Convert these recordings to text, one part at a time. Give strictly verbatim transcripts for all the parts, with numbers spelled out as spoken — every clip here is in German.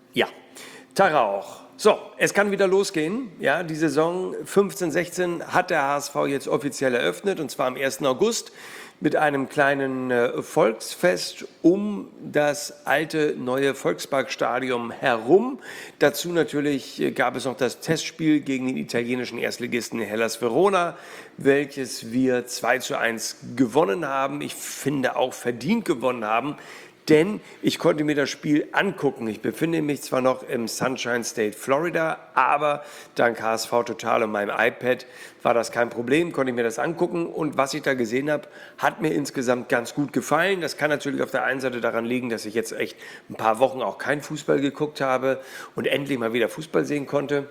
Ja, Tara auch. So, es kann wieder losgehen. Ja, die Saison fünfzehn sechzehn hat der H S V jetzt offiziell eröffnet, und zwar am ersten August mit einem kleinen äh, Volksfest um das alte neue Volksparkstadion herum. Dazu natürlich äh, gab es noch das Testspiel gegen den italienischen Erstligisten Hellas Verona, welches wir zwei zu eins gewonnen haben. Ich finde auch verdient gewonnen haben. Denn ich konnte mir das Spiel angucken. Ich befinde mich zwar noch im Sunshine State, Florida, aber dank H S V Total und meinem iPad war das kein Problem, konnte ich mir das angucken. Und was ich da gesehen habe, hat mir insgesamt ganz gut gefallen. Das kann natürlich auf der einen Seite daran liegen, dass ich jetzt echt ein paar Wochen auch kein Fußball geguckt habe und endlich mal wieder Fußball sehen konnte.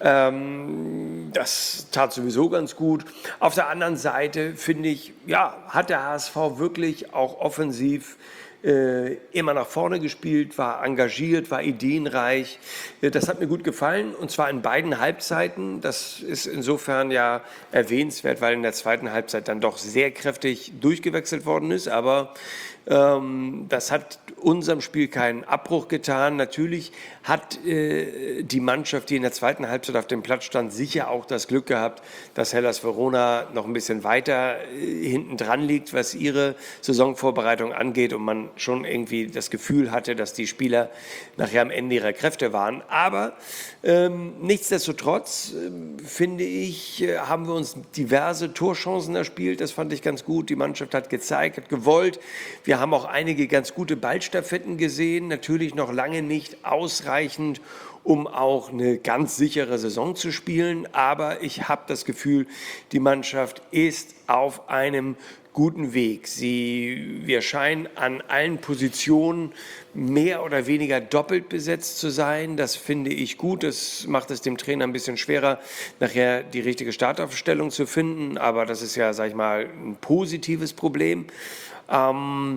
Ähm, das tat sowieso ganz gut. Auf der anderen Seite finde ich, ja, hat der H S V wirklich auch offensiv Äh, immer nach vorne gespielt, war engagiert, war ideenreich. Äh, das hat mir gut gefallen, und zwar in beiden Halbzeiten. Das ist insofern ja erwähnenswert, weil in der zweiten Halbzeit dann doch sehr kräftig durchgewechselt worden ist. Aber ähm, das hat unserem Spiel keinen Abbruch getan. Natürlich hat äh, die Mannschaft, die in der zweiten Halbzeit auf dem Platz stand, sicher auch das Glück gehabt, dass Hellas Verona noch ein bisschen weiter äh, hinten dran liegt, was ihre Saisonvorbereitung angeht, und man schon irgendwie das Gefühl hatte, dass die Spieler nachher am Ende ihrer Kräfte waren. Aber ähm, nichtsdestotrotz, äh, finde ich, äh, haben wir uns diverse Torchancen erspielt. Das fand ich ganz gut. Die Mannschaft hat gezeigt, hat gewollt. Wir haben auch einige ganz gute Ballstaffetten gesehen. Natürlich noch lange nicht ausreichend, um auch eine ganz sichere Saison zu spielen. Aber ich habe das Gefühl, die Mannschaft ist auf einem guten Weg. Sie, wir scheinen an allen Positionen mehr oder weniger doppelt besetzt zu sein. Das finde ich gut. Das macht es dem Trainer ein bisschen schwerer, nachher die richtige Startaufstellung zu finden. Aber das ist ja, sag ich mal, ein positives Problem. Ähm,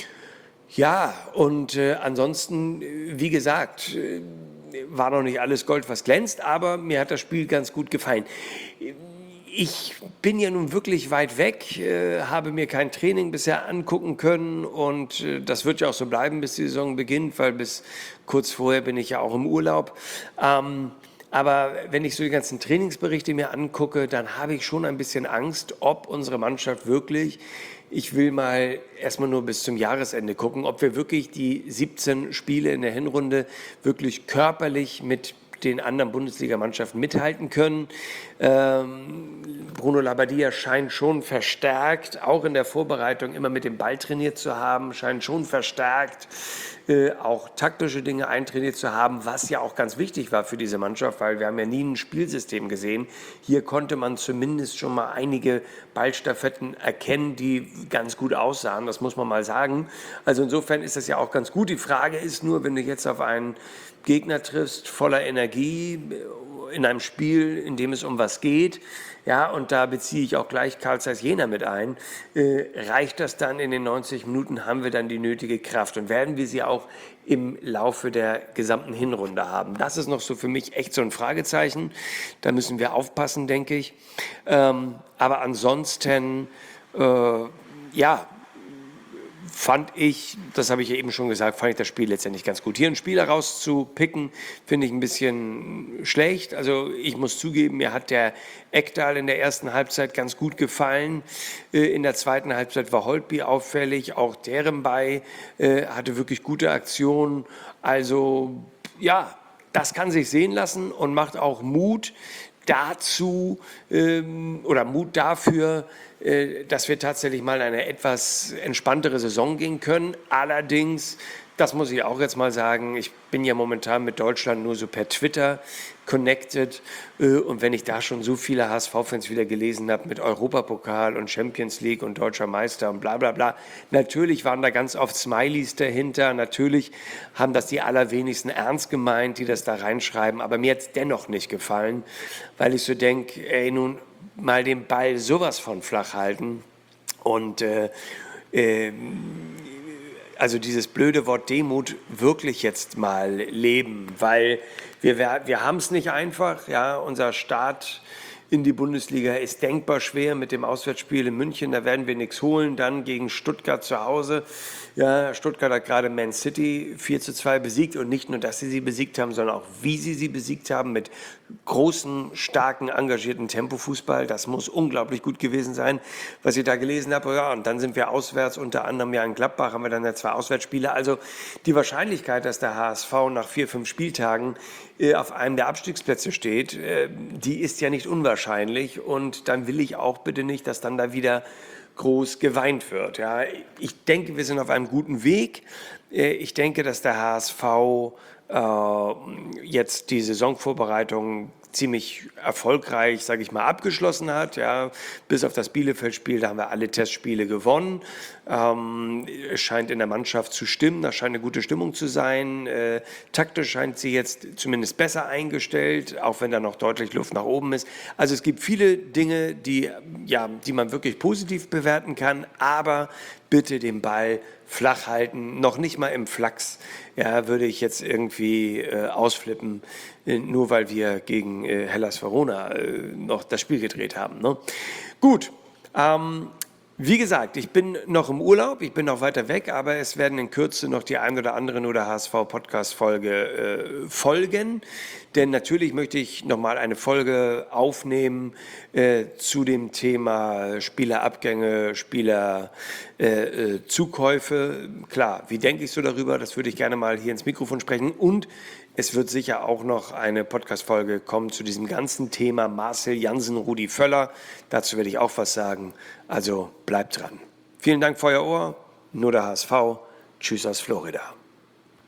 ja, und äh, ansonsten, wie gesagt, äh, war noch nicht alles Gold, was glänzt, aber mir hat das Spiel ganz gut gefallen. Ich bin ja nun wirklich weit weg, äh, habe mir kein Training bisher angucken können, und äh, das wird ja auch so bleiben, bis die Saison beginnt, weil bis kurz vorher bin ich ja auch im Urlaub. Ähm, aber wenn ich so die ganzen Trainingsberichte mir angucke, dann habe ich schon ein bisschen Angst, ob unsere Mannschaft wirklich, ich will mal erstmal nur bis zum Jahresende gucken, ob wir wirklich die siebzehn Spiele in der Hinrunde wirklich körperlich mit den anderen Bundesligamannschaften mithalten können. Ähm, Bruno Labbadia scheint schon verstärkt, auch in der Vorbereitung immer mit dem Ball trainiert zu haben, scheint schon verstärkt äh, auch taktische Dinge eintrainiert zu haben, was ja auch ganz wichtig war für diese Mannschaft, weil wir haben ja nie ein Spielsystem gesehen. Hier konnte man zumindest schon mal einige Ballstaffetten erkennen, die ganz gut aussahen, das muss man mal sagen. Also insofern ist das ja auch ganz gut. Die Frage ist nur, wenn du jetzt auf einen Gegner triffst, voller Energie, in einem Spiel, in dem es um was geht, ja, und da beziehe ich auch gleich Carl Zeiss Jena mit ein, äh, reicht das dann in den neunzig Minuten, haben wir dann die nötige Kraft, und werden wir sie auch im Laufe der gesamten Hinrunde haben? Das ist noch so für mich echt so ein Fragezeichen, da müssen wir aufpassen, denke ich. Ähm, aber ansonsten, äh, ja, fand ich, das habe ich ja eben schon gesagt, fand ich das Spiel letztendlich ganz gut. Hier einen Spieler rauszupicken, finde ich ein bisschen schlecht. Also ich muss zugeben, mir hat der Ekdal in der ersten Halbzeit ganz gut gefallen. In der zweiten Halbzeit war Holtby auffällig, auch Derembay äh, hatte wirklich gute Aktionen. Also ja, das kann sich sehen lassen und macht auch Mut dazu ähm, oder Mut dafür, äh, dass wir tatsächlich mal eine etwas entspanntere Saison gehen können. Allerdings, das muss ich auch jetzt mal sagen, ich bin ja momentan mit Deutschland nur so per Twitter connected, äh, und wenn ich da schon so viele H S V-Fans wieder gelesen habe mit Europapokal und Champions League und Deutscher Meister und bla bla bla, natürlich waren da ganz oft Smileys dahinter, natürlich haben das die allerwenigsten ernst gemeint, die das da reinschreiben, aber mir hat es dennoch nicht gefallen, weil ich so denke, ey, nun mal den Ball sowas von flach halten und äh, äh, also dieses blöde Wort Demut wirklich jetzt mal leben, weil wir, wir haben es nicht einfach, ja, unser Start in die Bundesliga ist denkbar schwer mit dem Auswärtsspiel in München. Da werden wir nichts holen. Dann gegen Stuttgart zu Hause. Ja, Stuttgart hat gerade Man City vier zu zwei besiegt. Und nicht nur, dass sie sie besiegt haben, sondern auch, wie sie sie besiegt haben. Mit großen, starken, engagierten Tempofußball. Das muss unglaublich gut gewesen sein, was ich da gelesen habe. Ja, und dann sind wir auswärts, unter anderem ja in Gladbach, haben wir dann ja zwei Auswärtsspiele. Also die Wahrscheinlichkeit, dass der H S V nach vier, fünf Spieltagen äh, auf einem der Abstiegsplätze steht, äh, die ist ja nicht unwahrscheinlich. Und dann will ich auch bitte nicht, dass dann da wieder groß geweint wird. Ja, ich denke, wir sind auf einem guten Weg. Äh, ich denke, dass der H S V äh, jetzt die Saisonvorbereitung ziemlich erfolgreich, sage ich mal, abgeschlossen hat. Ja, bis auf das Bielefeld-Spiel, da haben wir alle Testspiele gewonnen. Ähm, es scheint in der Mannschaft zu stimmen, da scheint eine gute Stimmung zu sein. Äh, taktisch scheint sie jetzt zumindest besser eingestellt, auch wenn da noch deutlich Luft nach oben ist. Also es gibt viele Dinge, die, ja, die man wirklich positiv bewerten kann, aber bitte den Ball flach halten, noch nicht mal im Flachs, ja, würde ich jetzt irgendwie äh, ausflippen, äh, nur weil wir gegen äh, Hellas Verona äh, noch das Spiel gedreht haben. Ne? Gut, ähm, wie gesagt, ich bin noch im Urlaub, ich bin noch weiter weg, aber es werden in Kürze noch die ein oder andere Nur der H S V-Podcast-Folge äh, folgen. Denn natürlich möchte ich nochmal eine Folge aufnehmen äh, zu dem Thema Spielerabgänge, Spielerzukäufe. Äh, Klar, wie denke ich so darüber? Das würde ich gerne mal hier ins Mikrofon sprechen. Und es wird sicher auch noch eine Podcast-Folge kommen zu diesem ganzen Thema Marcel Jansen, Rudi Völler. Dazu werde ich auch was sagen. Also bleibt dran. Vielen Dank für euer Ohr. Nur der H S V. Tschüss aus Florida.